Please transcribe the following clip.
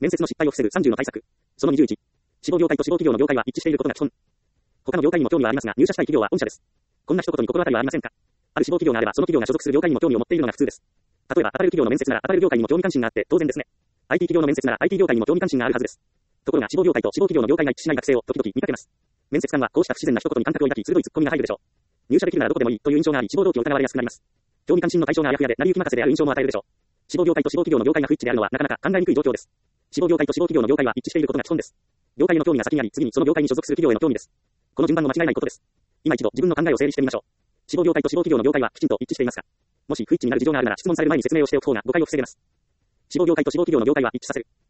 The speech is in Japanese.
面接の失敗を防ぐ30の対策。その21。志望業界と志望企業の業界は一致していることが基本。他の業界にも興味はありますが、入社したい企業は御社です。こんな一言に心当たりはありませんか？ある志望企業があれば、その企業が所属する業界にも興味を持っているのが普通です。例えば、アパレル企業の面接なら、アパレル業界にも興味関心があって当然ですね。IT 企業の面接なら、IT 業界にも興味関心があるはずです。ところが、志望業界と志望企業の業界が一致しない学生を時々見かけます。面接官はこうした不自然な一言に感覚を抱き、鋭いツッコミが入るでしょう。入社できるならどこでもいいという印象があり、志望動機を疑われやすくなります。興味関心の対象があやふやで、成り行き任せである印象も与えるでしょう。志望業界と志望企業の業界が不一致であるのはなかなか考えにくい状況です。志望業界と志望企業の業界は一致していることが基本です。業界への興味が先にあり、次にその業界に所属する企業への興味です。この順番も間違いないことです。今一度自分の考えを整理してみましょう。志望業界と志望企業の業界はきちんと一致していますか？もし不一致になる事情があるなら質問される前に説明をしておく方が誤解を防げます。志望業界と志望企業の業界は一致させる。